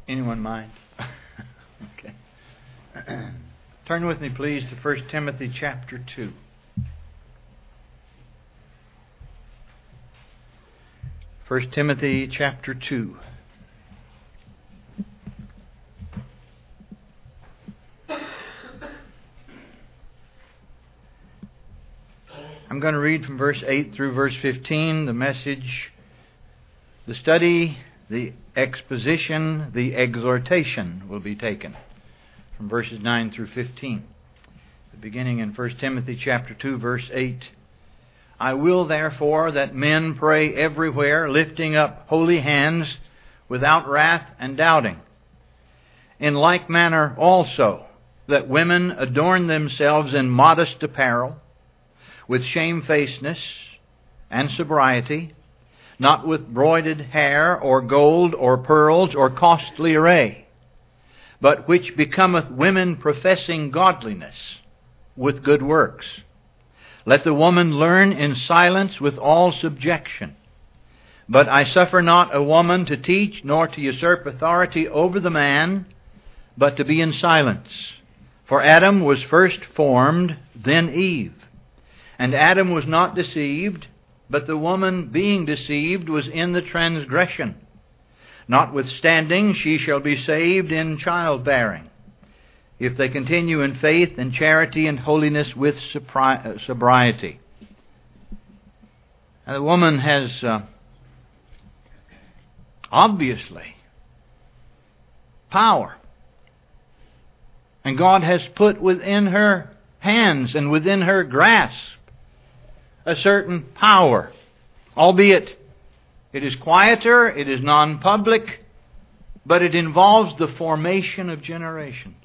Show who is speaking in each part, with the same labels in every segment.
Speaker 1: Anyone mind? Okay. Turn with me, please, to 1 Timothy chapter 2. 1 Timothy chapter 2. I'm going to read from verse 8 through verse 15, the message, the study, the exposition, the exhortation will be taken from verses 9 through 15. Beginning in 1 Timothy chapter 2, verse 8. I will therefore that men pray everywhere, lifting up holy hands, without wrath and doubting. In like manner also, that women adorn themselves in modest apparel, with shamefacedness and sobriety, not with broided hair, or gold, or pearls, or costly array, but which becometh women professing godliness, with good works. Let the woman learn in silence with all subjection. But I suffer not a woman to teach, nor to usurp authority over the man, but to be in silence. For Adam was first formed, then Eve. And Adam was not deceived, but the woman being deceived was in the transgression. Notwithstanding, she shall be saved in childbearing, if they continue in faith and charity and holiness with sobriety. Now, the woman has obviously power. And God has put within her hands and within her grasp a certain power, albeit it is quieter, it is non-public, but it involves the formation of generations.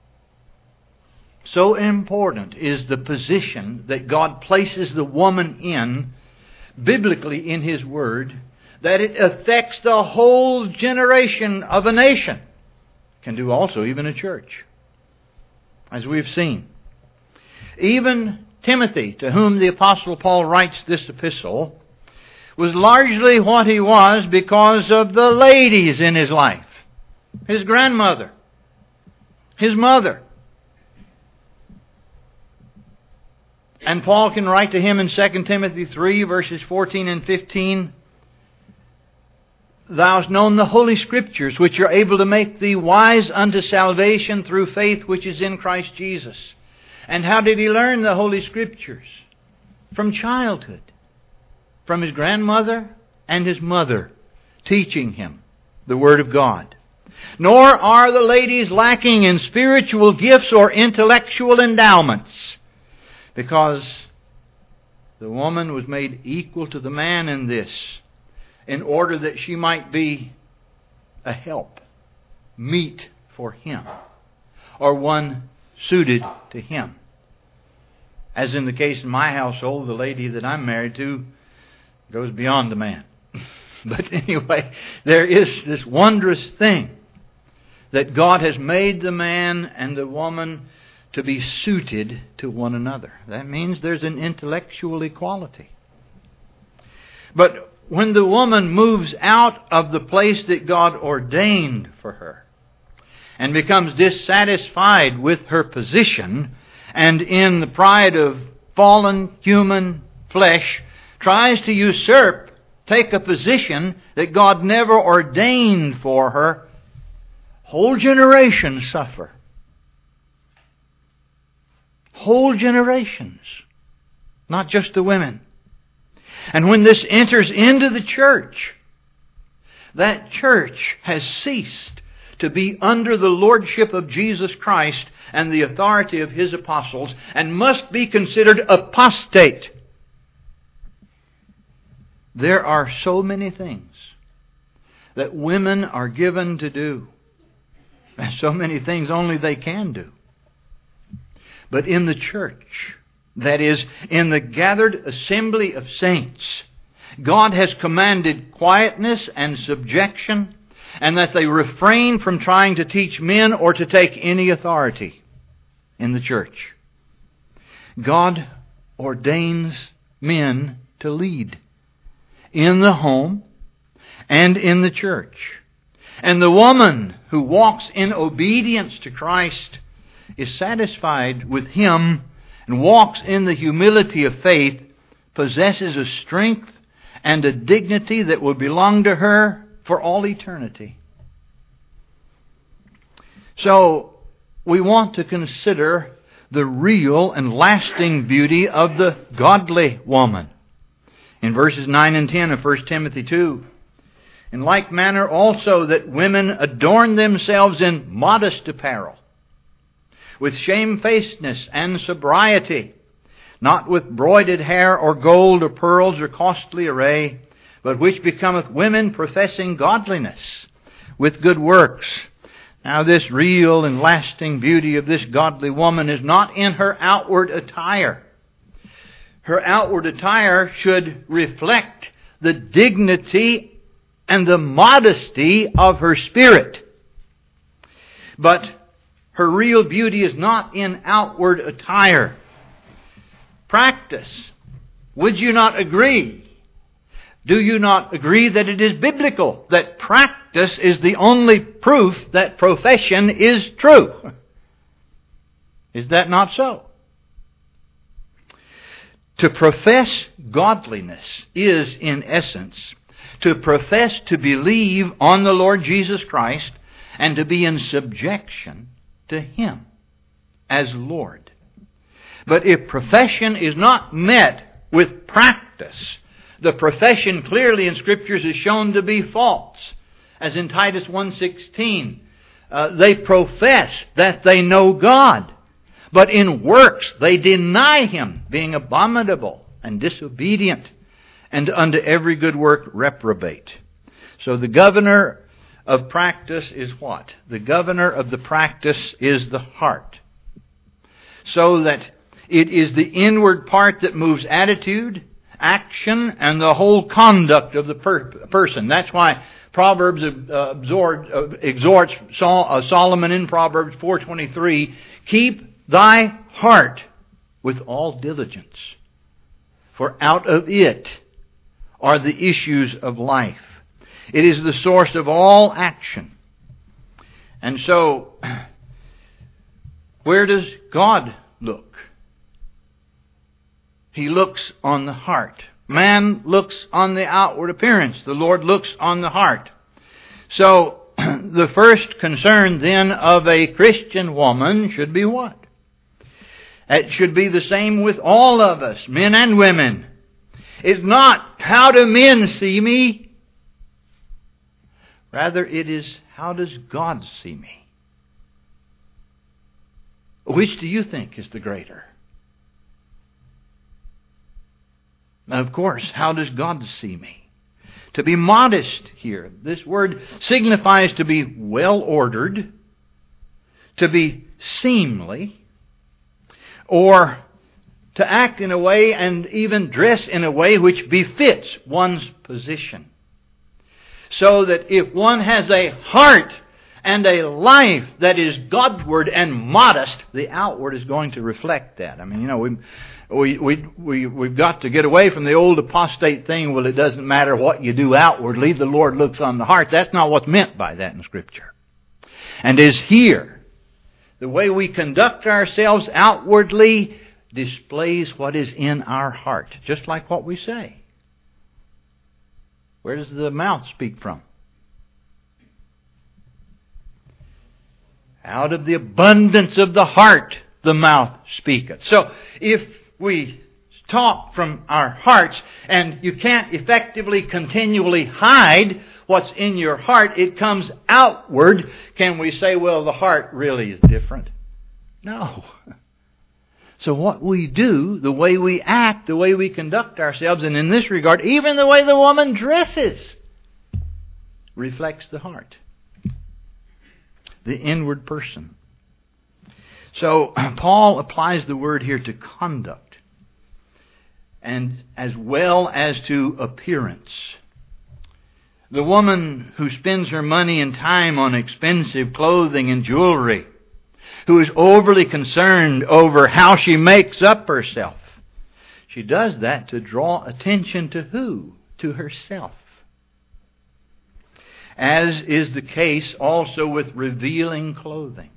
Speaker 1: So important is the position that God places the woman in, biblically in His Word, that it affects the whole generation of a nation. Can do also even a church, as we've seen. Even Timothy, to whom the Apostle Paul writes this epistle, was largely what he was because of the ladies in his life. His grandmother, his mother. And Paul can write to him in 2 Timothy 3, verses 14 and 15, Thou hast known the Holy Scriptures, which are able to make thee wise unto salvation through faith which is in Christ Jesus. And how did he learn the Holy Scriptures? From childhood. From his grandmother and his mother teaching him the Word of God. Nor are the ladies lacking in spiritual gifts or intellectual endowments, because the woman was made equal to the man in this, in order that she might be a help, meet for him, or one suited to him. As in the case in my household, the lady that I'm married to goes beyond the man. But anyway, there is this wondrous thing that God has made the man and the woman to be suited to one another. That means there's an intellectual equality. But when the woman moves out of the place that God ordained for her and becomes dissatisfied with her position, and in the pride of fallen human flesh tries to usurp, take a position that God never ordained for her, whole generations suffer. Whole generations. Not just the women. And when this enters into the church, that church has ceased to be under the lordship of Jesus Christ and the authority of His apostles, and must be considered apostate. There are so many things that women are given to do, and so many things only they can do. But in the church, that is, in the gathered assembly of saints, God has commanded quietness and subjection, and that they refrain from trying to teach men or to take any authority in the church. God ordains men to lead in the home and in the church. And the woman who walks in obedience to Christ is satisfied with Him and walks in the humility of faith, possesses a strength and a dignity that will belong to her for all eternity. So, we want to consider the real and lasting beauty of the godly woman. In verses 9 and 10 of 1 Timothy 2, in like manner also that women adorn themselves in modest apparel, with shamefacedness and sobriety, not with broided hair or gold or pearls or costly array, but which becometh women professing godliness with good works. Now this real and lasting beauty of this godly woman is not in her outward attire. Her outward attire should reflect the dignity and the modesty of her spirit. But her real beauty is not in outward attire. Practice. Would you not agree? Do you not agree that it is biblical, that practice is the only proof that profession is true? Is that not so? To profess godliness is, in essence, to profess to believe on the Lord Jesus Christ and to be in subjection to Him as Lord. But if profession is not met with practice, the profession clearly in Scriptures is shown to be false. As in Titus 1:16, they profess that they know God, but in works they deny Him, being abominable and disobedient, and unto every good work reprobate. So the governor of practice is what? The governor of the practice is the heart. So that it is the inward part that moves attitude, action, and the whole conduct of the person. That's why Proverbs exhorts Solomon in Proverbs 4:23, keep thy heart with all diligence, for out of it are the issues of life. It is the source of all action. And so, where does God look? He looks on the heart. Man looks on the outward appearance. The Lord looks on the heart. So, the first concern then of a Christian woman should be what? It should be the same with all of us, men and women. It's not, how do men see me? Rather, it is, how does God see me? Which do you think is the greater? Now, of course, how does God see me? To be modest here, this word signifies to be well ordered, to be seemly, or to act in a way and even dress in a way which befits one's position. So that if one has a heart and a life that is Godward and modest, the outward is going to reflect that. I mean, we've got to get away from the old apostate thing, well, it doesn't matter what you do outwardly, the Lord looks on the heart. That's not what's meant by that in Scripture. And is here, the way we conduct ourselves outwardly displays what is in our heart, just like what we say. Where does the mouth speak from? Out of the abundance of the heart, the mouth speaketh. So, if we talk from our hearts, and you can't effectively, continually hide what's in your heart, it comes outward, can we say, well, the heart really is different? No. So what we do, the way we act, the way we conduct ourselves, and in this regard, even the way the woman dresses, reflects the heart, the inward person. So Paul applies the word here to conduct, and as well as to appearance. The woman who spends her money and time on expensive clothing and jewelry, who is overly concerned over how she makes up herself, she does that to draw attention to who? To herself. as is the case also with revealing clothing.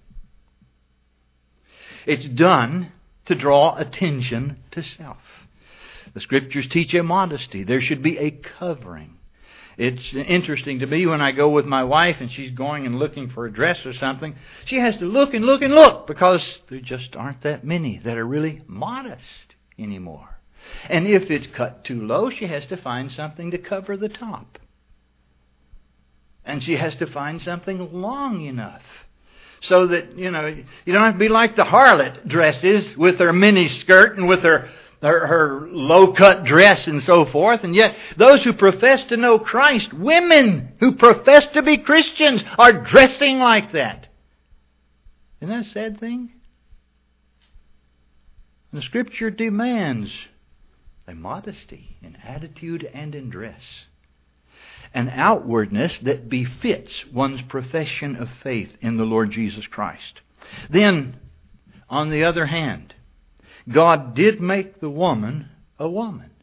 Speaker 1: It's done to draw attention to self. The Scriptures teach a modesty. There should be a covering. It's interesting to me when I go with my wife and she's going and looking for a dress or something. She has to look and look and look because there just aren't that many that are really modest anymore. And if it's cut too low, she has to find something to cover the top. And she has to find something long enough so that, you don't have to be like the harlot dresses with her mini skirt and with her low-cut dress and so forth. And yet, those who profess to know Christ, women who profess to be Christians, are dressing like that. Isn't that a sad thing? The Scripture demands a modesty in attitude and in dress. An outwardness that befits one's profession of faith in the Lord Jesus Christ. Then, on the other hand, God did make the woman a woman.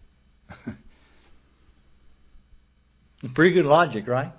Speaker 1: Pretty good logic, right?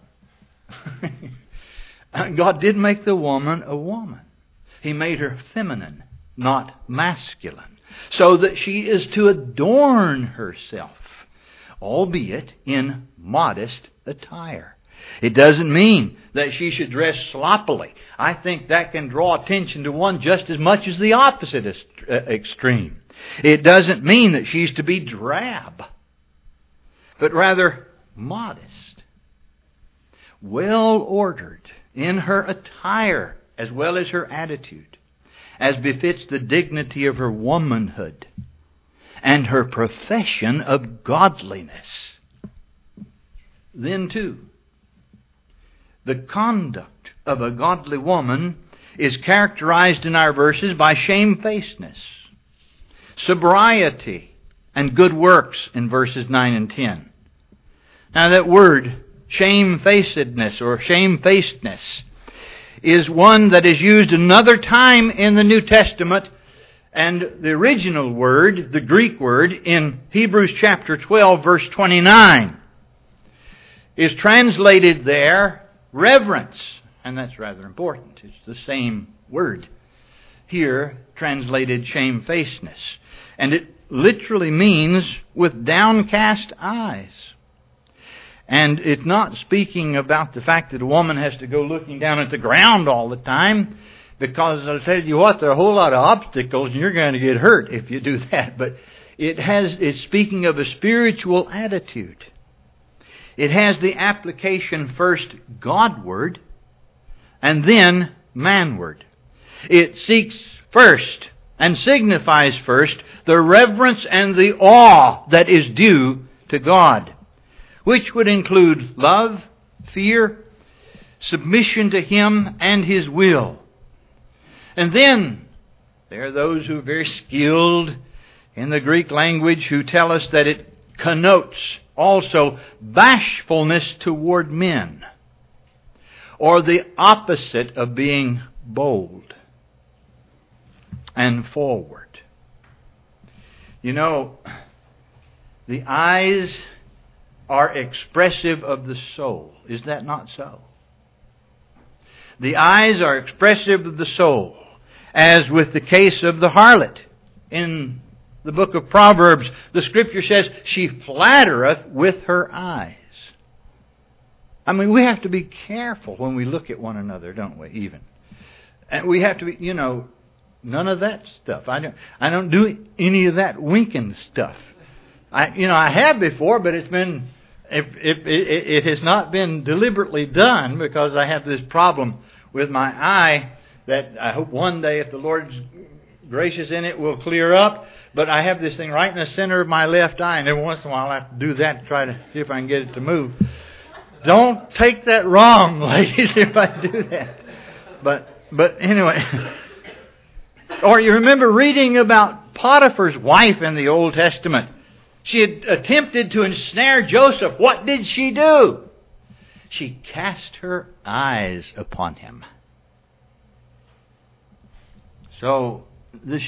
Speaker 1: God did make the woman a woman. He made her feminine, not masculine, so that she is to adorn herself, albeit in modest attire. It doesn't mean that she should dress sloppily. I think that can draw attention to one just as much as the opposite extreme. It doesn't mean that she's to be drab, but rather modest, well-ordered in her attire as well as her attitude, as befits the dignity of her womanhood and her profession of godliness. Then, too, the conduct of a godly woman is characterized in our verses by shamefacedness, sobriety, and good works in verses 9 and 10. Now that word, shamefacedness or shamefacedness, is one that is used another time in the New Testament, and the original word, the Greek word, in Hebrews chapter 12, verse 29, is translated there reverence, and that's rather important. It's the same word here translated shamefacedness, and it literally means with downcast eyes. And it's not speaking about the fact that a woman has to go looking down at the ground all the time, because I'll tell you what, there are a whole lot of obstacles and you're going to get hurt if you do that. But it's speaking of a spiritual attitude. It has the application first Godward and then manward. It seeks first and signifies first the reverence and the awe that is due to God, which would include love, fear, submission to Him and His will. And then there are those who are very skilled in the Greek language who tell us that it connotes also bashfulness toward men, or the opposite of being bold and forward. You know, the eyes are expressive of the soul. Is that not so? The eyes are expressive of the soul, as with the case of the harlot in the book of Proverbs. The Scripture says, she flattereth with her eyes. I mean, we have to be careful when we look at one another, don't we, even? And we have to be, none of that stuff. I don't do any of that winking stuff. I have before, but it's been, it has not been deliberately done, because I have this problem with my eye that I hope one day, if the Lord's gracious in it, will clear up. But I have this thing right in the center of my left eye, and every once in a while I have to do that to try to see if I can get it to move. Don't take that wrong, ladies, if I do that. But anyway. Or you remember reading about Potiphar's wife in the Old Testament. She had attempted to ensnare Joseph. What did she do? She cast her eyes upon him. So, the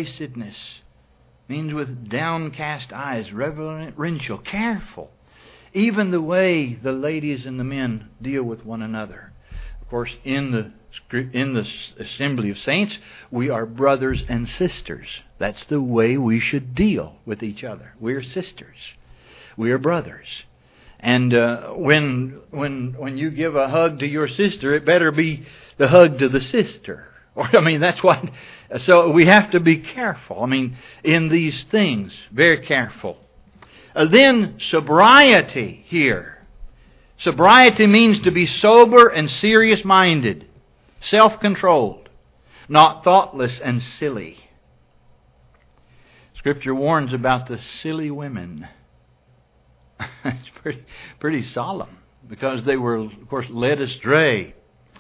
Speaker 1: shamefacedness means with downcast eyes, reverential, careful Even the way the ladies and the men deal with one another. Of course, in the assembly of saints, we are brothers and sisters. That's the way we should deal with each other. We are sisters. We are brothers. And when you give a hug to your sister, it better be the hug to the sister. That's what. So we have to be careful. In these things, very careful. Then sobriety here. Sobriety means to be sober and serious-minded, self-controlled, not thoughtless and silly. Scripture warns about the silly women. It's pretty solemn, because they were, of course, led astray.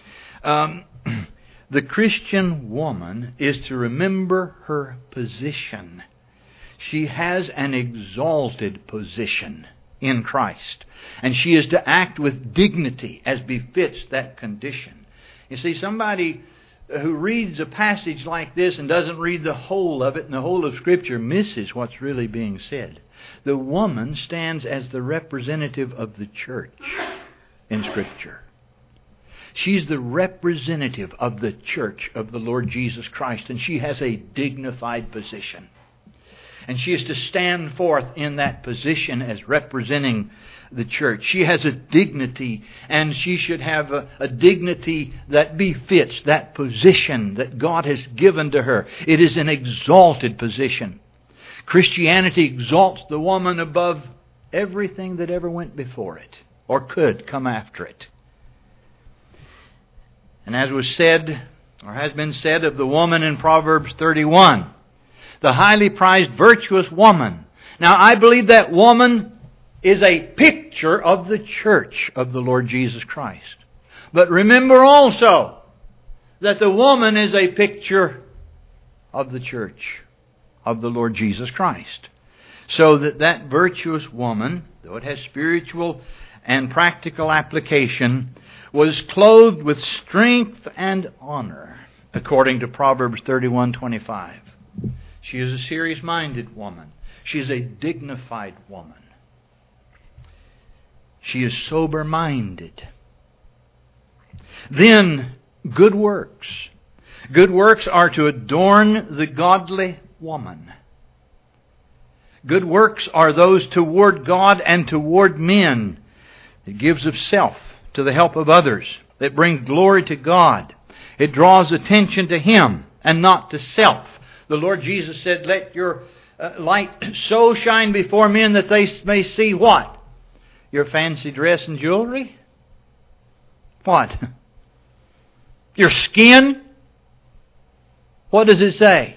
Speaker 1: The Christian woman is to remember her position. She has an exalted position in Christ, and she is to act with dignity as befits that condition. You see, somebody who reads a passage like this and doesn't read the whole of it and the whole of Scripture misses what's really being said. The woman stands as the representative of the church in Scripture. She's the representative of the church of the Lord Jesus Christ, and she has a dignified position. And she is to stand forth in that position as representing the church. She has a dignity, and she should have a dignity that befits that position that God has given to her. It is an exalted position. Christianity exalts the woman above everything that ever went before it or could come after it. And as was said, or has been said of the woman in Proverbs 31, the highly prized, virtuous woman. Now, I believe that woman is a picture of the church of the Lord Jesus Christ. But remember also that the woman is a picture of the church of the Lord Jesus Christ. So that virtuous woman, though it has spiritual and practical application, was clothed with strength and honor, according to Proverbs 31:25. She is a serious-minded woman. She is a dignified woman. She is sober-minded. Then, good works. Good works are to adorn the godly woman. Good works are those toward God and toward men. It gives of self to the help of others. It brings glory to God. It draws attention to Him and not to self. The Lord Jesus said, let your light so shine before men that they may see what? Your fancy dress and jewelry? What? Your skin? What does it say?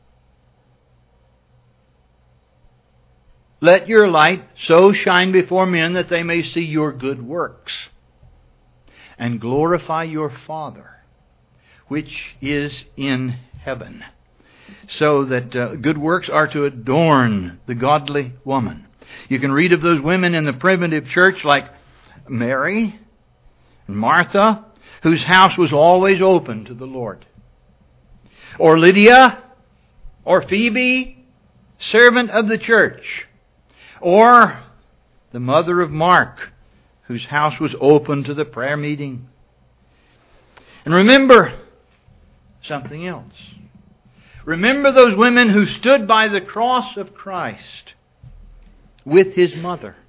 Speaker 1: Let your light so shine before men that they may see your good works and glorify your Father, which is in heaven. So that good works are to adorn the godly woman. You can read of those women in the primitive church like Mary and Martha, whose house was always open to the Lord. Or Lydia, or Phoebe, servant of the church. Or the mother of Mark, whose house was open to the prayer meeting. And remember something else. Remember those women who stood by the cross of Christ with His mother,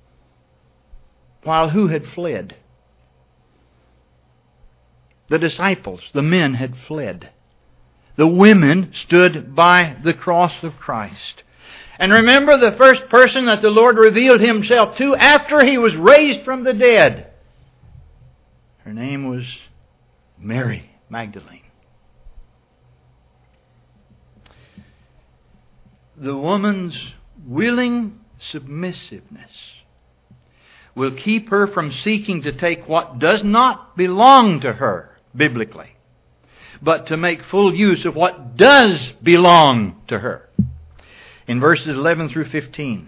Speaker 1: while who had fled? The disciples, the men had fled. The women stood by the cross of Christ. And remember the first person that the Lord revealed Himself to after He was raised from the dead. Her name was Mary Magdalene. The woman's willing submissiveness will keep her from seeking to take what does not belong to her biblically, but to make full use of what does belong to her. In verses 11 through 15.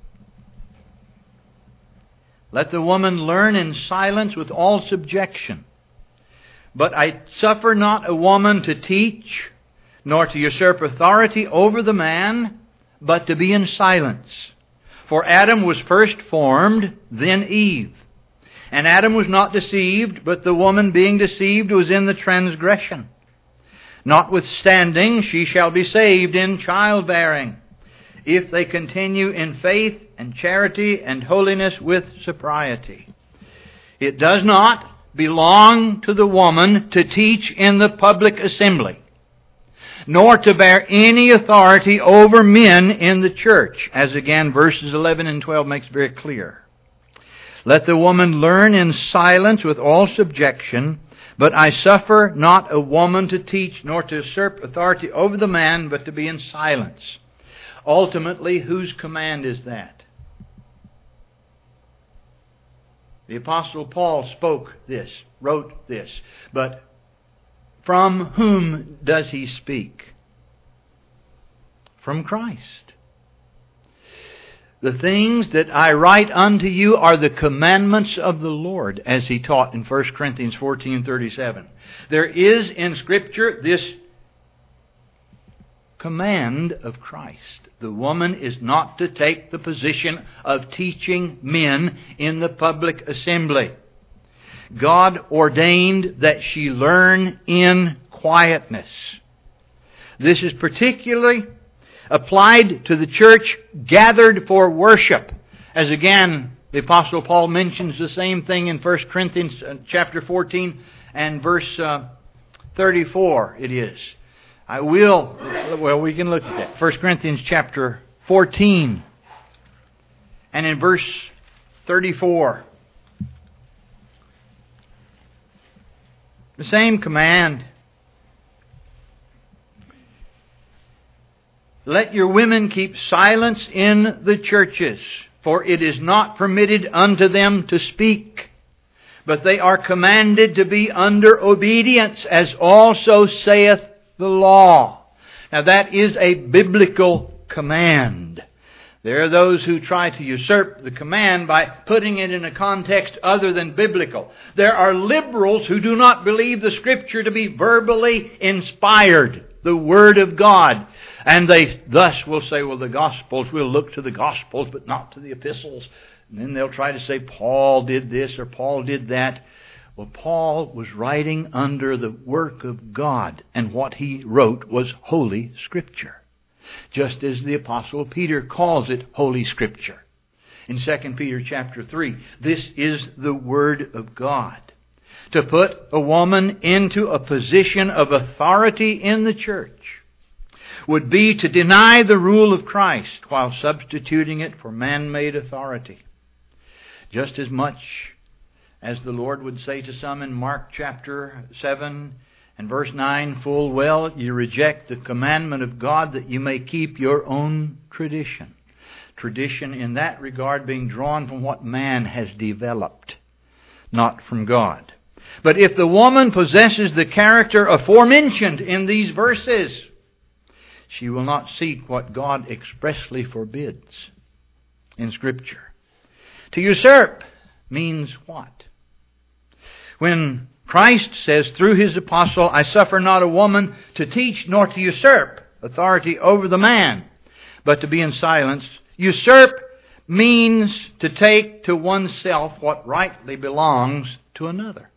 Speaker 1: Let the woman learn in silence with all subjection. But I suffer not a woman to teach, nor to usurp authority over the man, but to be in silence. For Adam was first formed, then Eve. And Adam was not deceived, but the woman being deceived was in the transgression. Notwithstanding, she shall be saved in childbearing, if they continue in faith and charity and holiness with sobriety. It does not belong to the woman to teach in the public assembly, nor to bear any authority over men in the church, as again verses 11 and 12 makes very clear. Let the woman learn in silence with all subjection, but I suffer not a woman to teach, nor to usurp authority over the man, but to be in silence. Ultimately, whose command is that? The Apostle Paul spoke this, wrote this, but from whom does he speak? From Christ. The things that I write unto you are the commandments of the Lord, as he taught in 1 Corinthians 14:37. There is in Scripture this command of Christ. The woman is not to take the position of teaching men in the public assembly. God ordained that she learn in quietness. This is particularly applied to the church gathered for worship. As again, the Apostle Paul mentions the same thing in 1 Corinthians chapter 14 and verse 34 it is. We can look at that. 1 Corinthians chapter 14 and in verse 34. The same command. Let your women keep silence in the churches, for it is not permitted unto them to speak, but they are commanded to be under obedience, as also saith the law. Now that is a biblical command. There are those who try to usurp the command by putting it in a context other than biblical. There are liberals who do not believe the Scripture to be verbally inspired, the Word of God. And they thus will say, well, the Gospels, we'll look to the Gospels, but not to the epistles. And then they'll try to say, Paul did this or Paul did that. Well, Paul was writing under the work of God, and what he wrote was Holy Scripture. Just as the Apostle Peter calls it Holy Scripture. In 2 Peter chapter 3, this is the Word of God. To put a woman into a position of authority in the church would be to deny the rule of Christ while substituting it for man-made authority. Just as much as the Lord would say to some in Mark chapter 7 and verse 9, full well you reject the commandment of God that you may keep your own tradition. Tradition in that regard being drawn from what man has developed, not from God. But if the woman possesses the character aforementioned in these verses, she will not seek what God expressly forbids in Scripture. To usurp means what? When Christ says through His apostle, I suffer not a woman to teach nor to usurp authority over the man, but to be in silence. Usurp means to take to oneself what rightly belongs to another.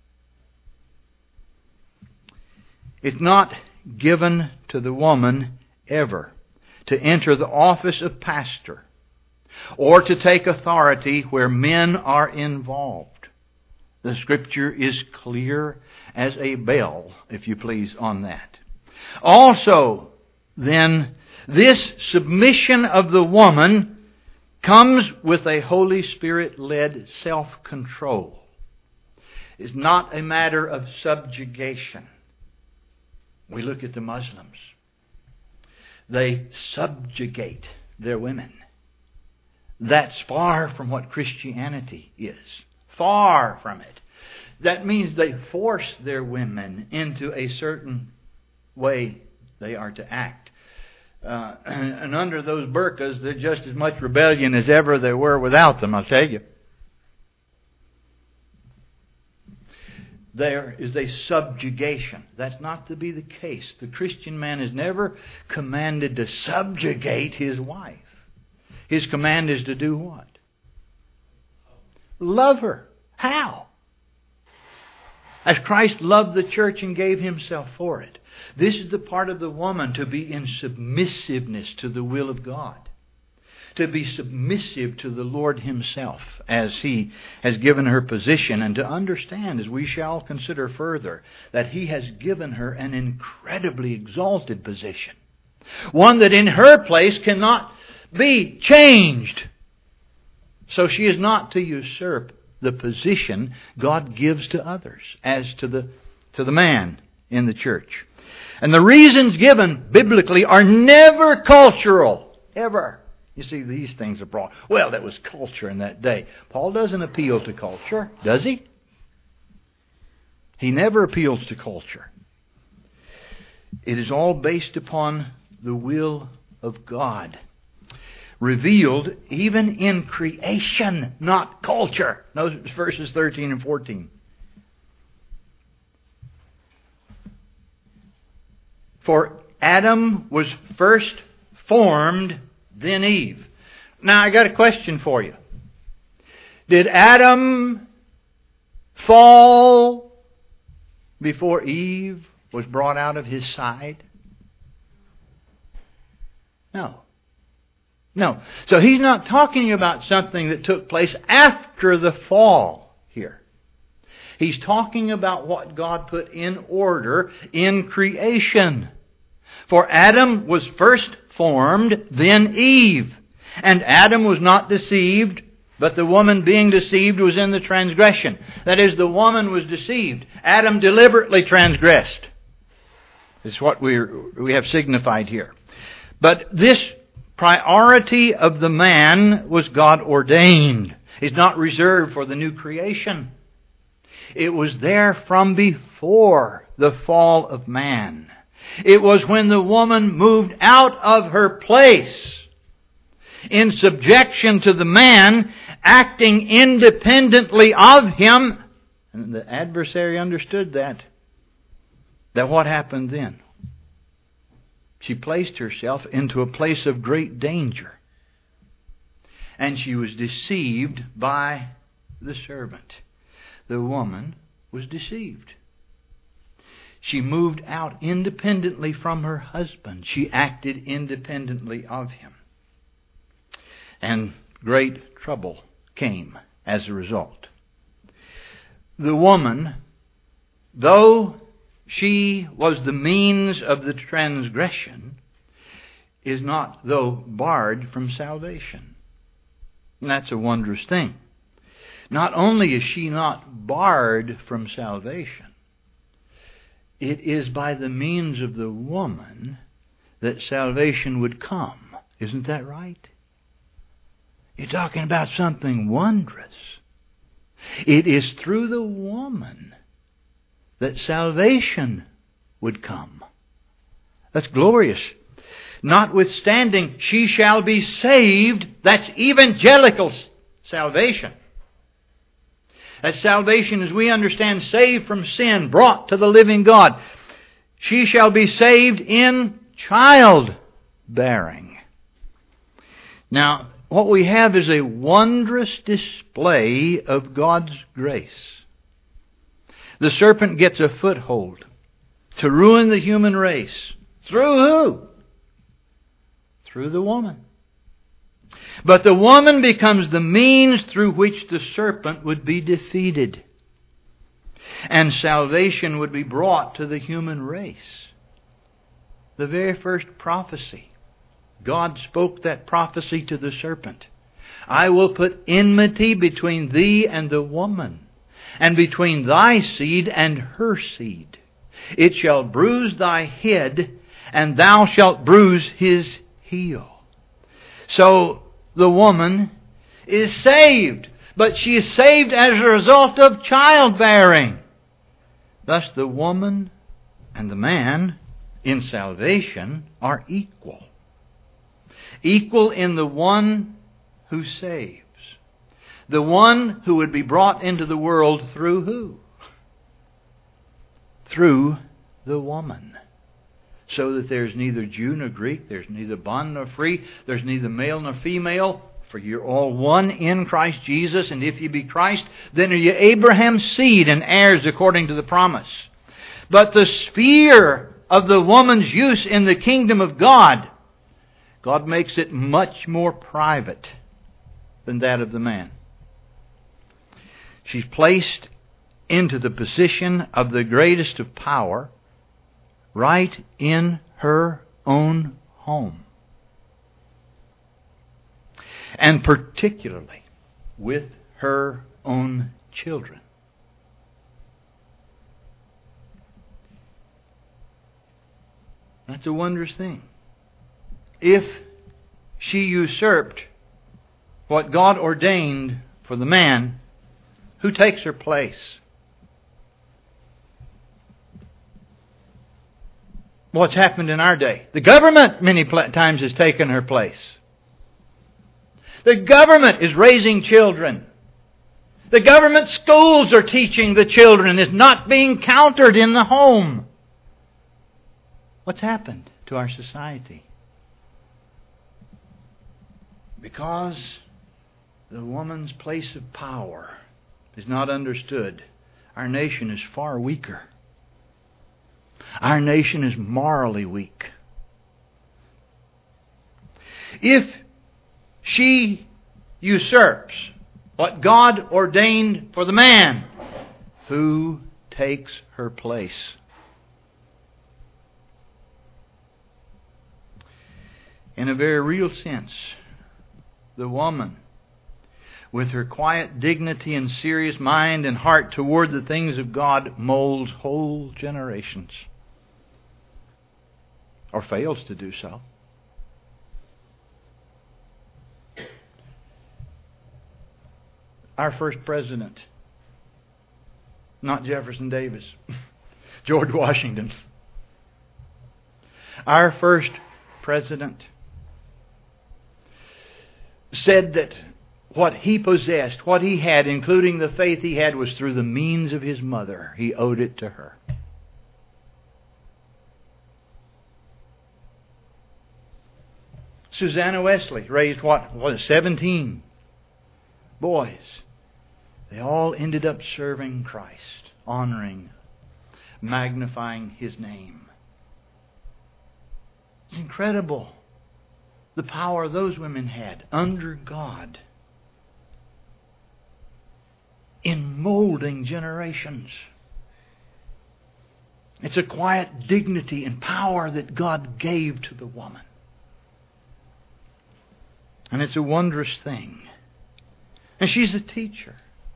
Speaker 1: It's not given to the woman ever to enter the office of pastor or to take authority where men are involved. The Scripture is clear as a bell, if you please, on that. Also, then, this submission of the woman comes with a Holy Spirit-led self-control. It's not a matter of subjugation. We look at the Muslims. They subjugate their women. That's far from what Christianity is. Far from it. That means they force their women into a certain way they are to act. And under those burqas, there's just as much rebellion as ever there were without them, I'll tell you. There is a subjugation. That's not to be the case. The Christian man is never commanded to subjugate his wife. His command is to do what? Love her. How? As Christ loved the church and gave Himself for it. This is the part of the woman, to be in submissiveness to the will of God. To be submissive to the Lord Himself as He has given her position, and to understand, as we shall consider further, that He has given her an incredibly exalted position. One that in her place cannot be changed. So she is not to usurp the position God gives to others as to the man in the church. And the reasons given biblically are never cultural. Ever. You see, these things are brought. Well, that was culture in that day. Paul doesn't appeal to culture, does he? He never appeals to culture. It is all based upon the will of God, revealed even in creation, not culture. Notice verses 13 and 14. For Adam was first formed, then Eve. Now I got a question for you. Did Adam fall before Eve was brought out of his side? No. No. So he's not talking about something that took place after the fall here. He's talking about what God put in order in creation. For Adam was first formed, then Eve. And Adam was not deceived, but the woman being deceived was in the transgression. That is, the woman was deceived. Adam deliberately transgressed. This is what we have signified here. But this priority of the man was God ordained. It's not reserved for the new creation. It was there from before the fall of man. It was when the woman moved out of her place in subjection to the man, acting independently of him. And the adversary understood that what happened then? She placed herself into a place of great danger. And she was deceived by the serpent. The woman was deceived. She moved out independently from her husband. She acted independently of him. And great trouble came as a result. The woman, though she was the means of the transgression, is not, though, barred from salvation. And that's a wondrous thing. Not only is she not barred from salvation, it is by the means of the woman that salvation would come. Isn't that right? You're talking about something wondrous. It is through the woman that salvation would come. That's glorious. Notwithstanding, she shall be saved. That's evangelical salvation. That's salvation as we understand, saved from sin, brought to the living God. She shall be saved in childbearing. Now, what we have is a wondrous display of God's grace. The serpent gets a foothold to ruin the human race. Through who? Through the woman. But the woman becomes the means through which the serpent would be defeated. And salvation would be brought to the human race. The very first prophecy, God spoke that prophecy to the serpent. I will put enmity between thee and the woman, and between thy seed and her seed. It shall bruise thy head, and thou shalt bruise his heel. So the woman is saved, but she is saved as a result of childbearing. Thus the woman and the man in salvation are equal. Equal in the one who saves. The one who would be brought into the world through who? Through the woman. so that there's neither Jew nor Greek, there's neither bond nor free, there's neither male nor female, for you're all one in Christ Jesus, and if you be Christ, then are you Abraham's seed and heirs according to the promise. But the sphere of the woman's use in the kingdom of God, God makes it much more private than that of the man. She's placed into the position of the greatest of power right in her own home. And particularly with her own children. That's a wondrous thing. If she usurped what God ordained for the man, who takes her place? What's happened in our day? The government many times has taken her place. The government is raising children. The government schools are teaching the children. It's not being countered in the home. What's happened to our society? Because the woman's place of power is not understood, our nation is far weaker. Our nation is morally weak. If she usurps what God ordained for the man, who takes her place? In a very real sense, the woman, with her quiet dignity and serious mind and heart toward the things of God, molds whole generations. Or fails to do so. Our first president, not Jefferson Davis, George Washington. Our first president said that what he possessed, what he had, including the faith he had, was through the means of his mother. He owed it to her. Susanna Wesley raised 17 boys. They all ended up serving Christ, honoring, magnifying His name. It's incredible the power those women had under God in molding generations. It's a quiet dignity and power that God gave to the woman. And it's a wondrous thing. And she's a teacher.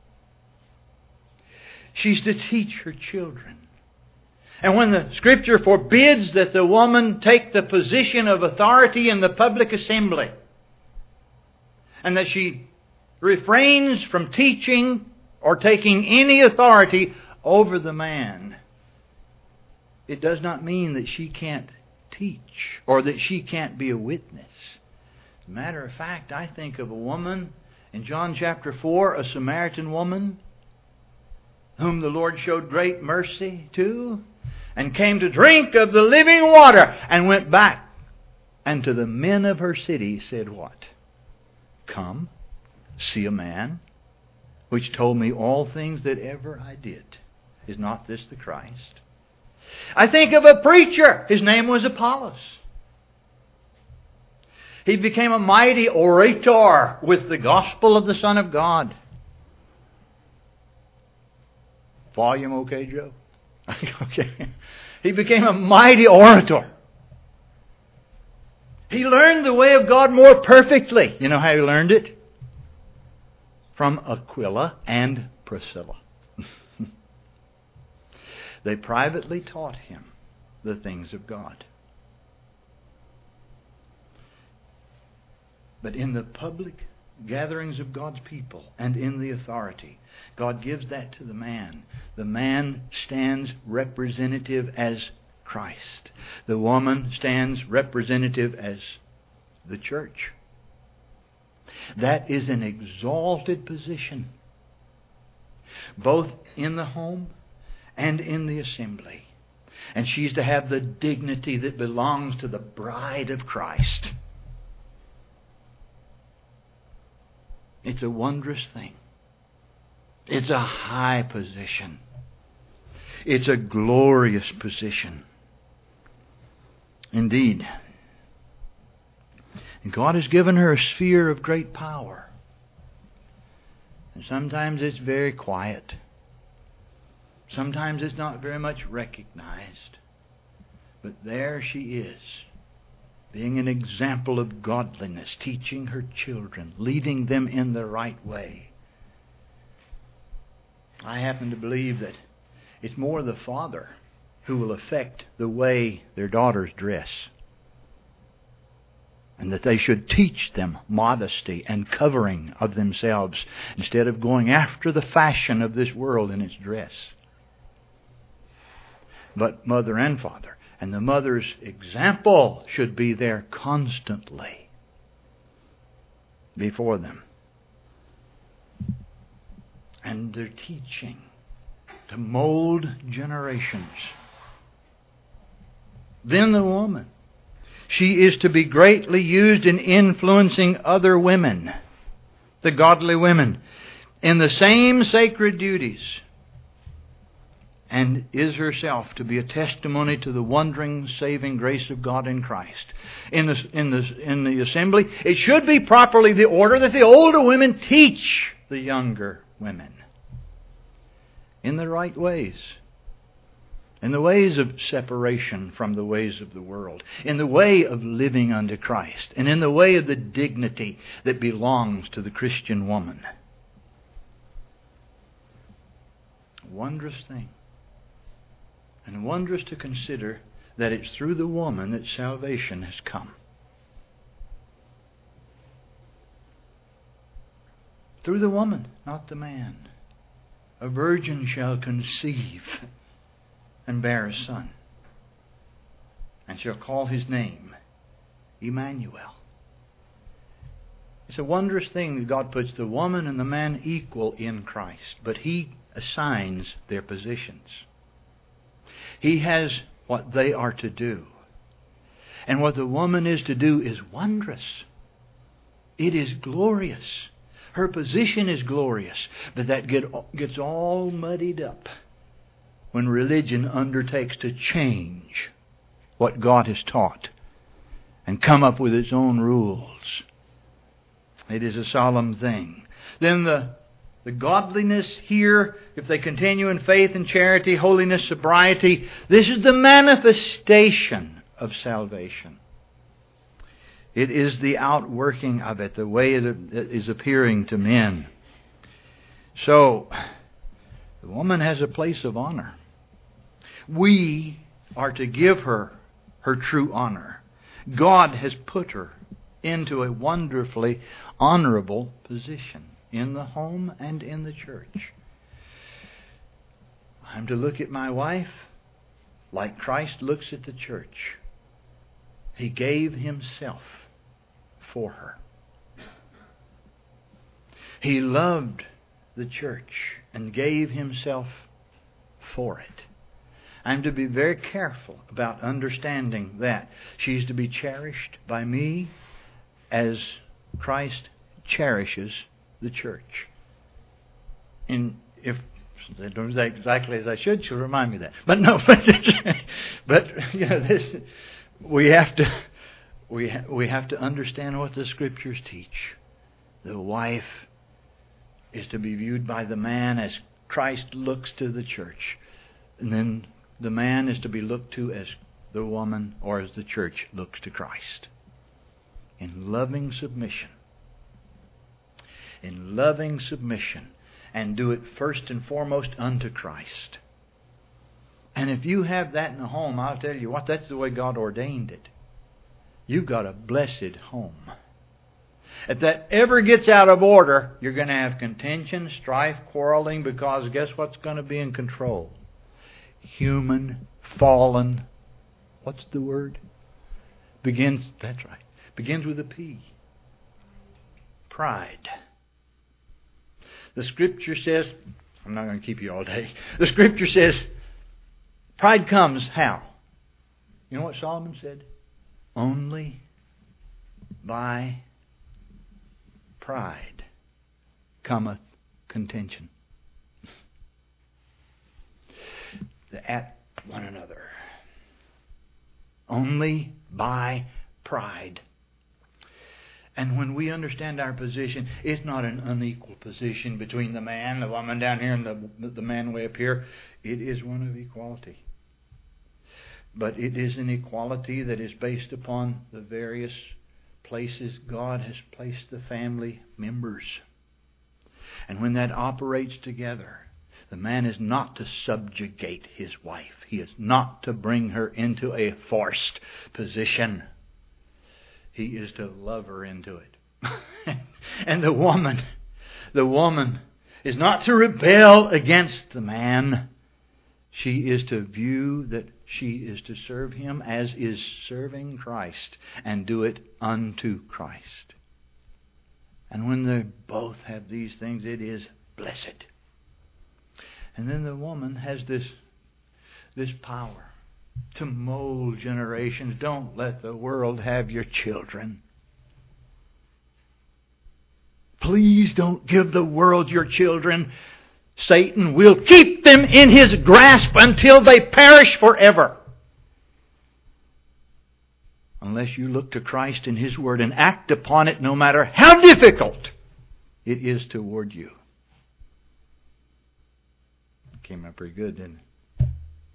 Speaker 1: She's to teach her children. And when the Scripture forbids that the woman take the position of authority in the public assembly, and that she refrains from teaching or taking any authority over the man, it does not mean that she can't teach or that she can't be a witness. As a matter of fact, I think of a woman in John chapter 4, a Samaritan woman, whom the Lord showed great mercy to, and came to drink of the living water, and went back. And to the men of her city said what? Come, see a man, which told me all things that ever I did. Is not this the Christ? I think of a preacher. His name was Apollos. He became a mighty orator with the gospel of the Son of God. Volume okay, Joe? Okay. He became a mighty orator. He learned the way of God more perfectly. You know how he learned it? From Aquila and Priscilla. They privately taught him the things of God. But in the public gatherings of God's people and in the authority, God gives that to the man. The man stands representative as Christ. The woman stands representative as the church. That is an exalted position, both in the home and in the assembly. And she's to have the dignity that belongs to the bride of Christ. It's a wondrous thing. It's a high position. It's a glorious position. Indeed. And God has given her a sphere of great power. And sometimes it's very quiet. Sometimes it's not very much recognized. But there she is, being an example of godliness, teaching her children, leading them in the right way. I happen to believe that it's more the father who will affect the way their daughters dress. And that they should teach them modesty and covering of themselves instead of going after the fashion of this world in its dress. But mother and father. And the mother's example should be there constantly before them. And they're teaching to mold generations. Then the woman. She is to be greatly used in influencing other women, the godly women, in the same sacred duties, and is herself to be a testimony to the wondering, saving grace of God in Christ. In the assembly, it should be properly the order that the older women teach the younger women in the right ways. In the ways of separation from the ways of the world. In the way of living unto Christ. And in the way of the dignity that belongs to the Christian woman. A wondrous thing. And wondrous to consider that it's through the woman that salvation has come. Through the woman, not the man. A virgin shall conceive and bear a son, and shall call his name Emmanuel. It's a wondrous thing that God puts the woman and the man equal in Christ, but He assigns their positions. He has what they are to do. And what the woman is to do is wondrous. It is glorious. Her position is glorious, but that gets all muddied up when religion undertakes to change what God has taught and come up with its own rules. It is a solemn thing. Then the godliness here, if they continue in faith and charity, holiness, sobriety, this is the manifestation of salvation. It is the outworking of it, the way it is appearing to men. So, the woman has a place of honor. We are to give her her true honor. God has put her into a wonderfully honorable position in the home and in the church. I'm to look at my wife like Christ looks at the church. He gave Himself for her. He loved the church and gave Himself for it. I'm to be very careful about understanding that. She's to be cherished by me as Christ cherishes the church. And if I don't do exactly as I should, she'll remind me of that. But no, but you know, this we have to understand what the Scriptures teach. The wife is to be viewed by the man as Christ looks to the church, and then the man is to be looked to as the woman or as the church looks to Christ. In loving submission. In loving submission. And do it first and foremost unto Christ. And if you have that in the home, I'll tell you what, that's the way God ordained it. You've got a blessed home. If that ever gets out of order, you're going to have contention, strife, quarreling, because guess what's going to be in control? Human, fallen, what's the word? That's right. Begins with a P. Pride. The Scripture says, I'm not going to keep you all day. The Scripture says, Pride comes how? You know what Solomon said? Only by pride cometh contention. At one another. Only by pride. And when we understand our position, it's not an unequal position between the man, the woman down here, and the man way up here. It is one of equality. But it is an equality that is based upon the various places God has placed the family members. And when that operates together, the man is not to subjugate his wife. He is not to bring her into a forced position. He is to love her into it. And the woman is not to rebel against the man. She is to view that she is to serve him as is serving Christ, and do it unto Christ. And when they both have these things, it is blessed. And then the woman has this power to mold generations. Don't let the world have your children. Please don't give the world your children. Satan will keep them in his grasp until they perish forever. Unless you look to Christ and His Word and act upon it, no matter how difficult it is toward you. Came out pretty good, didn't it?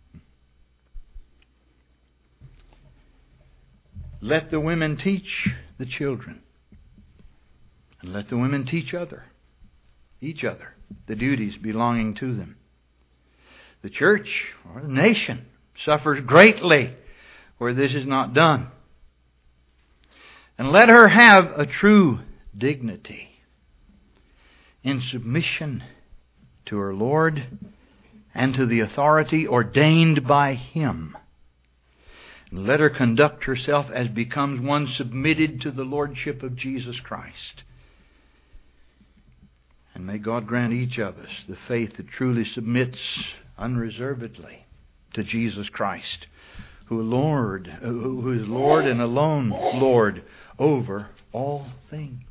Speaker 1: Let the women teach the children. And let the women teach each other, the duties belonging to them. The church or the nation suffers greatly where this is not done. And let her have a true dignity in submission to her Lord and to the authority ordained by Him. And let her conduct herself as becomes one submitted to the Lordship of Jesus Christ. And may God grant each of us the faith that truly submits unreservedly to Jesus Christ, who is Lord and alone Lord over all things.